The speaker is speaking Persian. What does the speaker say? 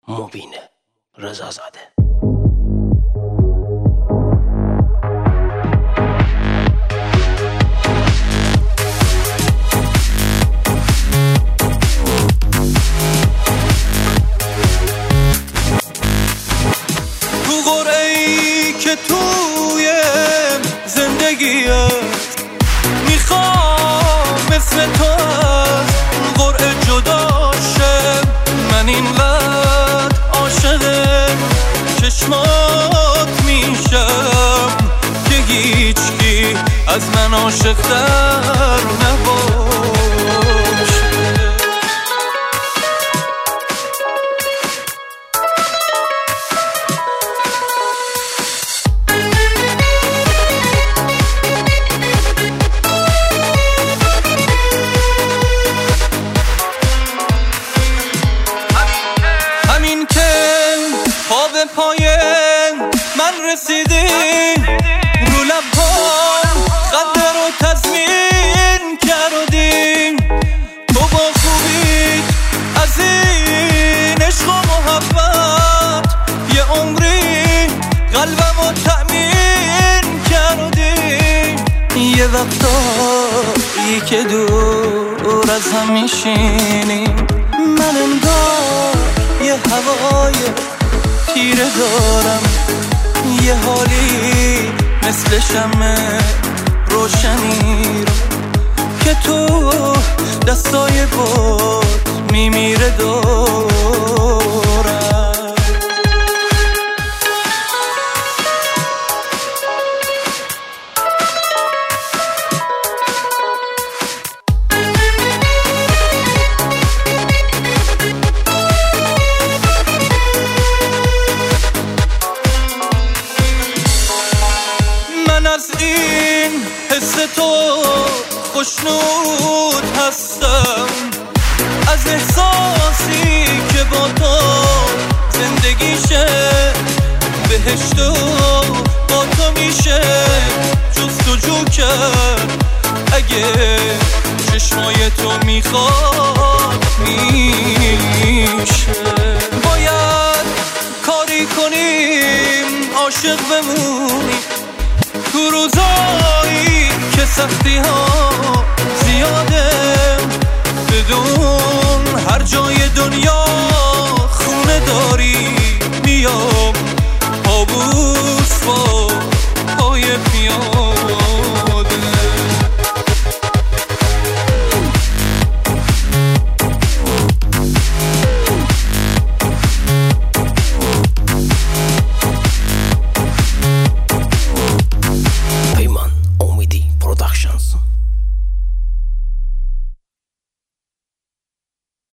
مبین رضازاده. تو قرعه‌ای که توی زندگیت میخوام مثل تو از قرعه جدا شم. من اینقدر عاشق چشمات میشم که هیچکی از من عاشق‌تر نباشه. پا به پای من رسیدی، رو لبام قدر رو تضمین کردی. تو با خوبی از این عشق و محبت یه عمری قلبم رو تأمین کردی. یه وقتایی که دور از هم میشینیم، من انگار یه هوای تیره دارم، یه حالی مثل شمع روشنی رو که تو دستای بود میمیره دورم. من از این حس تو خوشنود هستم، از احساسی که با تو زندگیشه بهشت و با تو میشه جستجو کرد. اگه چشمای تو میخواد میشه. باید کاری کنیم عاشق بمونیم تو روزایی که سختی ها زیاده، بدون هر جای